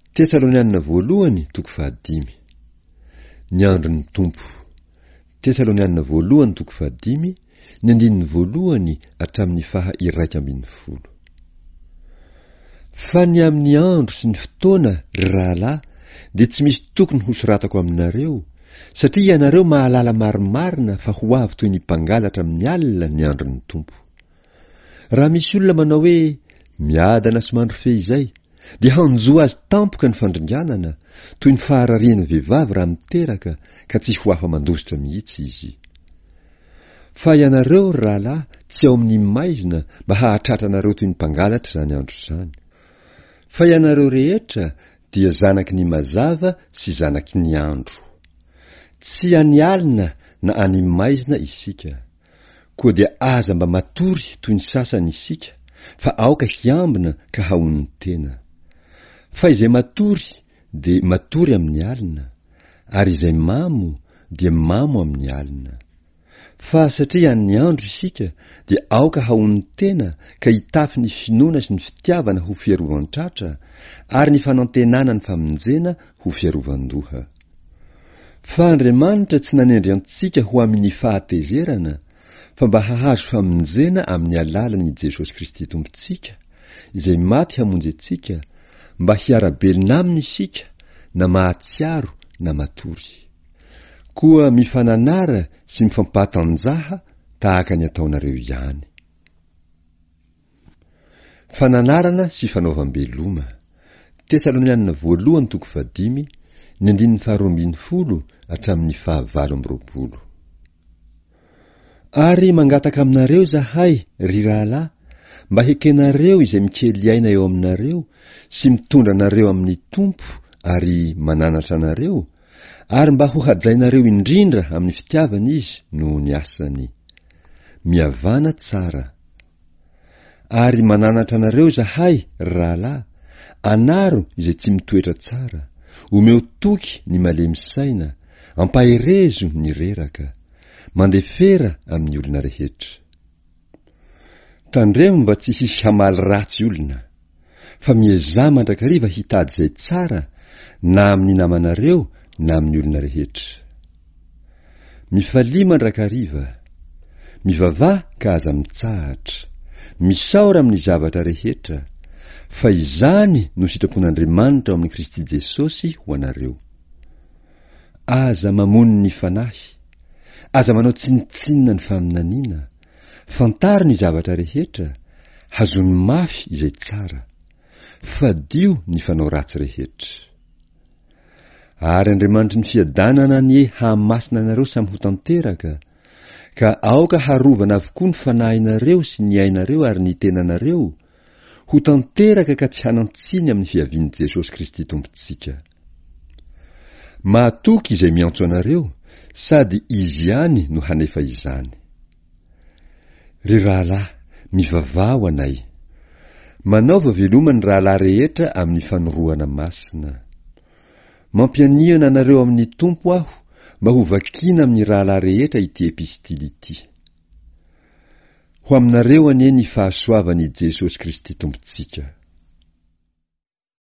Tesalonianina voalohany toko 5. Ny andron'ny tompo. Tesalonianina voalohany toko 5, ny andininy voalohany hatramin'ny 1:20. Fa ny amin'ny andro sy ny fotoana ry rahalahy dia tsy misy tokony ho soratako aminareo, satria ianareo mahalala marimarina fa ho avy toy ny mpangalatra amin'ny alina ny andron'ny tompo. Raha misy olona manao hoe miadana sy mandrofe izay, dia hanjoa azy tampoka ny fandringanana, toy ny fahararian'ny vehivavy raha miteraka ka tsy ho afa mandositra mihitsy izy. Fa ianareo rahalahy tsy ao amin'ny maizina mba hahatratra anareo toy ny mpangalatra izany andro izany. Fa ianareo rehetra dia zanaky ny mazava sy zanaky ny andro. Tsy any alina na any maizina isika, koa dia aza mba matory toy ny sasany isika, fa aoka hiambina ka haon'ny tena. Fa izay matory dia matory amin'ny alina, ary izay mamo dia mamo amin'ny alina. Fa satria any andro isika dia aoka haon'ny tena ka hitafy ny finoana sy ny fitiavana ho fiarovan-tratra, ary ny fanantenana ny famonjena ho fiarovan-doha. Fa Andriamanitra tsy nanendry antsika ho amin'ny fahatezerana, fa mba hahazo famonjena amin'ny alalan'i Jesosy Kristy Tompontsika, izay maty hamonjy antsika, mba hiara-belona aminy isika, na mahatsiaro na matory. Koa mifananara sy mifampatanjaha tahaka ny ataonareo ihany. Fananarana sy fanaovam-beloma. Tesalonianina voalohany toko 5, ny andininy 12 hatramin'ny 20. Ary mangataka aminareo zahay ry rahalahy, mba hekenareo izay mikely aina eo aminareo sy mitondra nareo amin'ny tompo ary mananatra anareo, ary mba ho hajainareo indrindra amin'ny fitiavana izy no ny asany. Miavana tsara. Ary mananatra anareo zahay rahalahy, anaro izay tsy mitoetra tsara, omeo toky ny malemy saina, ampaherezo ny reraka, mandefera amin'ny olona rehetra. Tandremo mba tsy hisy hamaly ratsy olona, fa miezah mandrakariva hitady izay tsara, na amin'ny namanareo na amin'ny olona rehetra. Mifalia mandrakariva, mivavah ka aza mitsahatra, misaora amin'ny zavatra rehetra, fa izany no sitrapon'Andriamanitra ao amin'ny Kristy Jesosy ho anareo. Aza mamony ny fanahy, aza manao tsinitsinina ny faminaniana, fantaro ny zavatra rehetra, hazony mafy izay tsara, fadio ny fanao ratsy rehetra. Ary Andriamanitra ny fiadanana ny hamasina anareo samy ho tanteraka, ka aoka harovana avokoa ny fanahinareo sy ny ainareo ary ny tenanareo, ho tanteraka ka tsy hanantsiny amin'ny fiavian'i Jesosy Kristy Tompontsika. Mahatoky izay miantso anareo, sady izy ihany no hanefa izany. Ry rahalahy, mivavao anay. Manaova veloma ny rahalahy rehetra amin'ny fanoroana masina. Mampianiana anareo amin'ny tompo aho, mba ho vakina amin'ny rahalahy rehetra ity epistily ity. Ho aminareo anie ny fahasoavan'i Jesosy Kristy Tompontsika.